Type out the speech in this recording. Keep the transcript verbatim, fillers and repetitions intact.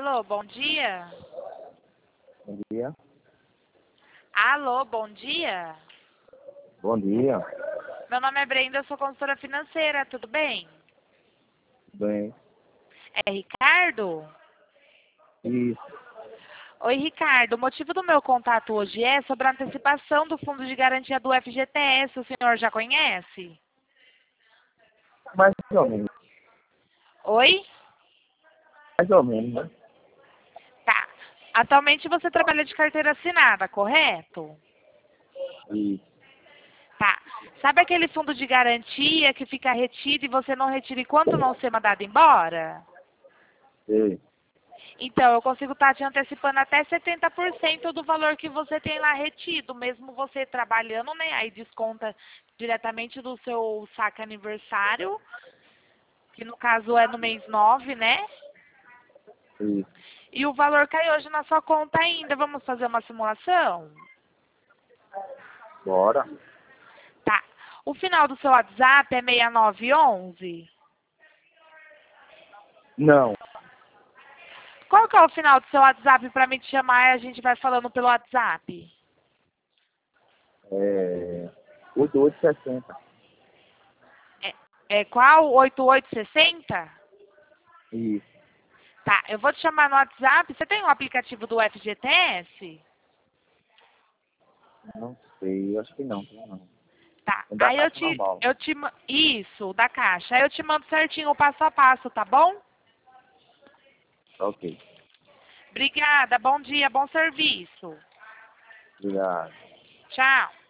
Alô, bom dia. Bom dia. Alô, bom dia. Bom dia. Meu nome é Brenda, eu sou consultora financeira, tudo bem? Bem. É Ricardo? Isso. Oi, Ricardo. O motivo do meu contato hoje é sobre a antecipação do Fundo de Garantia do F G T S. O senhor já conhece? Mais ou menos. Oi? Mais ou menos, né? Tá. Atualmente você trabalha de carteira assinada, correto? Isso. Tá. Sabe aquele fundo de garantia que fica retido e você não retira enquanto não ser mandado embora? Sei. Então, eu consigo estar te antecipando até setenta por cento do valor que você tem lá retido, mesmo você trabalhando, né? Aí desconta diretamente do seu saque aniversário, que no caso é no mês nove, né? Isso. E o valor cai hoje na sua conta ainda. Vamos fazer uma simulação? Bora. Tá. O final do seu WhatsApp é seis nove um um? Não. Qual que é o final do seu WhatsApp para me te chamar e a gente vai falando pelo WhatsApp? É... oito oito sessenta. É, é qual? oito oito seis zero? Isso. Tá, eu vou te chamar no WhatsApp. Você tem um aplicativo do F G T S? Não sei. Eu acho que não. Não. Tá, É da aí eu caixa te, normal. eu te... ma- Isso, da caixa. Aí eu te mando certinho o passo a passo, tá bom? Ok. Obrigada, bom dia, bom serviço. Obrigado. Tchau.